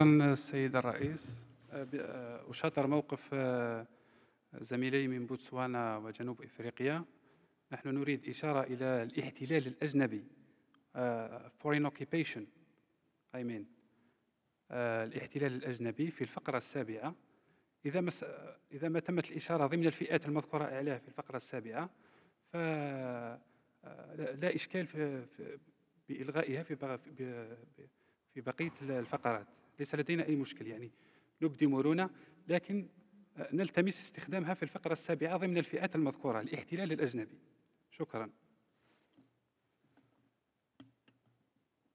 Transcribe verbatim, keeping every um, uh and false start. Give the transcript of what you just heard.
شكرًا السيد الرئيس. آآ ب آآ أشاطر موقف آآ زميلي من بوتسوانا وجنوب إفريقيا. نحن نريد إشارة إلى الاحتلال الأجنبي، آآ foreign occupation I mean آآ الاحتلال الأجنبي في الفقرة السابعة. إذا ما س إذا ما تمت الإشارة ضمن الفئات المذكورة أعلاه في الفقرة السابعة، ف آآ لا لا إشكال في في بإلغائها في بق ب ب في بقية ال الفقرات. ليس لدينا أي مشكل، يعني نُبدي مرونة، لكن آآ نلتمس استخدامها في الفقرة السابعة ضمن الفئات المذكورة، الاحتلال الأجنبي. شكرًا.